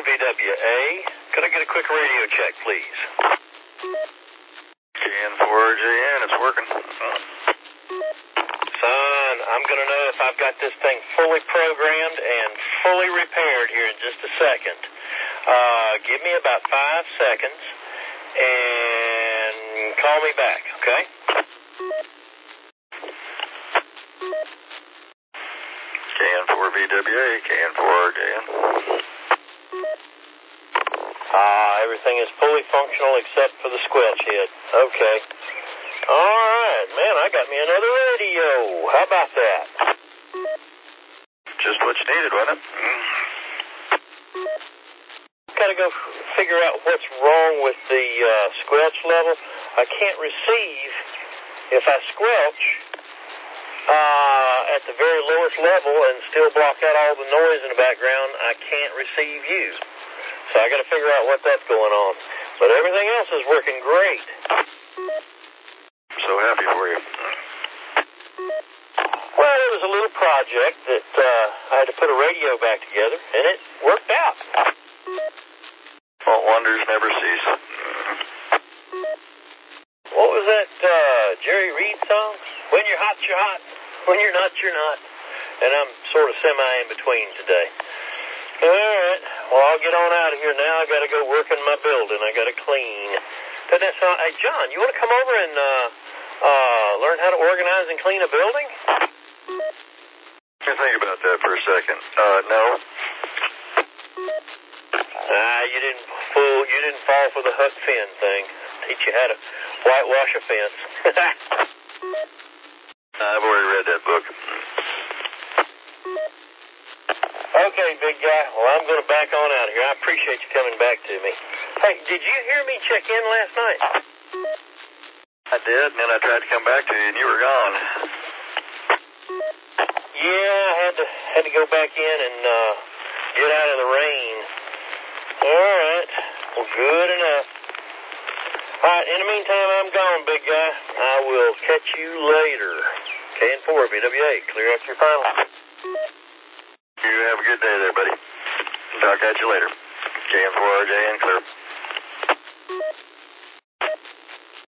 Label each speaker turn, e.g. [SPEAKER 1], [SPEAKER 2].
[SPEAKER 1] VWA. Could I get a quick radio check, please?
[SPEAKER 2] KN4JN, it's working.
[SPEAKER 1] Son, I'm going to know if I've got this thing fully programmed and fully repaired here in just a second. Give me about 5 seconds and call me back, okay?
[SPEAKER 2] KN4VWA, KN4RJN.
[SPEAKER 1] Everything is fully functional except for the squelch head. Okay. All right, man, I got me another radio. How about that?
[SPEAKER 2] Just what you needed, wasn't it?
[SPEAKER 1] Got to go figure out what's wrong with the squelch level. I can't receive if I squelch at the very lowest level and still block out all the noise in the background. I can't receive you. So I got to figure out what that's going on. But everything else is working great.
[SPEAKER 2] So happy for you.
[SPEAKER 1] Well, it was a little project that I had to put a radio back together, and it worked out.
[SPEAKER 2] Well, wonders never cease.
[SPEAKER 1] What was that Jerry Reed song? When you're hot, you're hot. When you're not, you're not. And I'm sort of semi-in-between today. All right. Well, I'll get on out of here now. I got to go work in my building. I got to clean. Doesn't that sound... Hey, John, you want to come over and learn how to organize and clean a building?
[SPEAKER 2] Let me think about that for a second. No.
[SPEAKER 1] You didn't fall for the Huck Finn thing. Teach you how to whitewash a fence.
[SPEAKER 2] I've already read that book.
[SPEAKER 1] Okay, big guy. Well, I'm going to back on out of here. I appreciate you coming back to me. Hey, did you hear me check in last night?
[SPEAKER 2] I did, and then I tried to come back to you, and you were gone.
[SPEAKER 1] Yeah, I had to go back in and get out of the rain. All right. Well, good enough. All right, in the meantime, I'm gone, big guy. I will catch you later. KN4 VWA, clear up your final.
[SPEAKER 2] You have a good day there, buddy. Talk at you later. KN4RJN, clear.